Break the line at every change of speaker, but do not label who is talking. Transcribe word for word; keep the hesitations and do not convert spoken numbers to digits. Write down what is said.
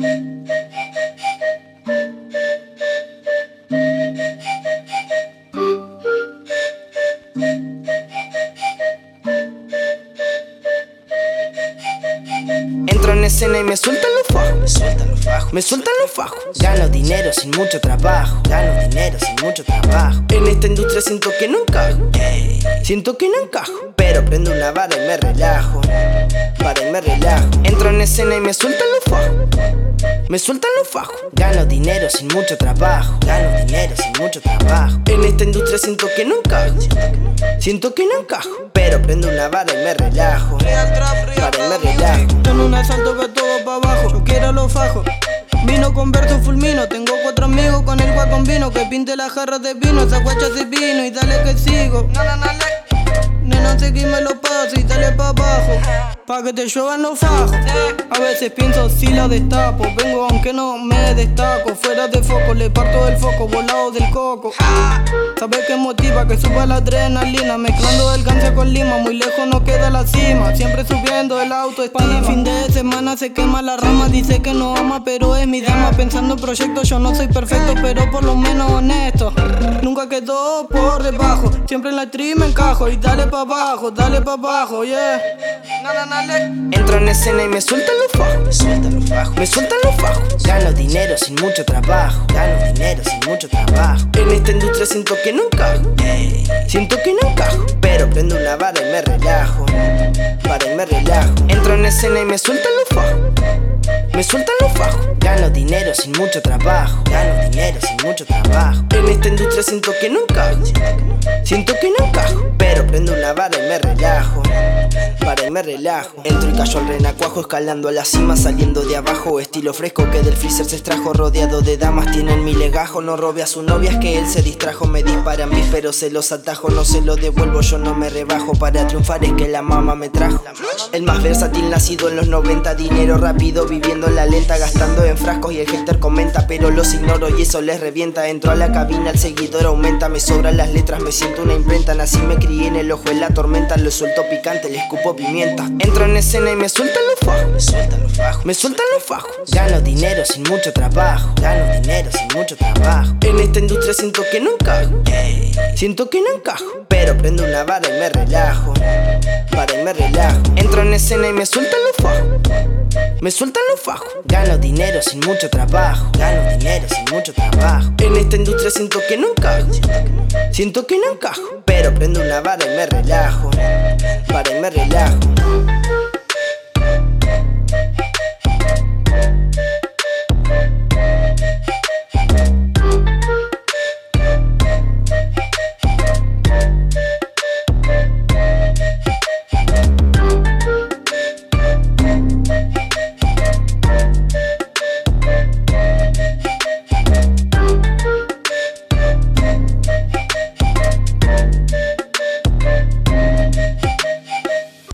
Entro en escena y me sueltan los fajos, me sueltan los fajos, me sueltan los fajos. Gano dinero sin mucho trabajo, gano dinero sin mucho trabajo. En esta industria siento que no encajo, ey, siento que no encajo, pero prendo una vara y me relajo, vara y me relajo. Entro en escena y me sueltan los fajos, me sueltan los fajos. Gano dinero sin mucho trabajo, gano dinero sin mucho trabajo. En esta industria siento que no encajo, siento que no encajo, pero prendo una vara y me relajo, vara y me relajo.
En un asalto ve todo pa' abajo, yo quiero los fajos. Vino con verso fulmino, tengo cuatro amigos con el guacón vino. Que pinte las jarras de vino, esa guacha se vino y dale que sigo. Nena, seguime los pasos y dale pa' abajo, pa' que te lluevan los fajos. A veces pienso si la destapo, vengo aunque no me destaco. Fuera de foco, le parto el foco, volado del coco. Sabes que motiva, que suba la adrenalina, mezclando el ganso con lima, muy lejos no queda la cima. Siempre subiendo el autoestima. Fin de semana se quema la rama, dice que no ama pero es mi dama. Pensando en proyectos, yo no soy perfecto pero por lo menos honesto. Nunca quedó por debajo, siempre en la stream me encajo. Y dale pa' abajo, dale pa' abajo, yeah.
Entro en escena y me sueltan los fajos, me sueltan los fajos, me sueltan los fajos. Gano dinero sin mucho trabajo, gano dinero sin mucho trabajo. En esta industria siento que no encajo, ey, siento que no encajo, pero prendo una vara y me relajo, vara y me relajo. Entro en escena y me sueltan los fajos, me sueltan los fajos. Gano dinero sin mucho trabajo, gano dinero sin mucho trabajo. En esta industria siento que no encajo, siento que no encajo, pero prendo una vara y me relajo, vara y me relajo. Entro y callo al renacuajo, escalando a la cima, saliendo de abajo. Estilo fresco que del freezer se extrajo, rodeado de damas, tienen mi legajo. No robe a su novia, es que él se distrajo. Me disparan bis pero se los atajo, no se lo devuelvo, yo no me rebajo. Para triunfar es que la mama me trajo. El más versátil nacido en los noventa, dinero rápido, viviendo en la lenta, gastando en frascos y el hater comenta, pero los ignoro y eso les revienta. Entro a la cabina, el seguidor aumenta, me sobran las letras, me siento una imprenta. Nací, me crié en el ojo de la tormenta, lo suelto picante, le escupo pimienta. Entro en escena y me sueltan los fajos, me sueltan los fajos, me sueltan los fajos. Gano dinero sin mucho trabajo, gano dinero sin mucho trabajo. En esta industria siento que no encajo, ey, siento que no encajo, pero prendo una vara y me relajo, vara y me relajo. Entro en escena y me sueltan los fajos, me sueltan los fajos. Gano dinero sin mucho trabajo, gano dinero sin mucho trabajo. En esta industria siento que no encajo, siento que no encajo, pero prendo una vara y me relajo, vara y me relajo.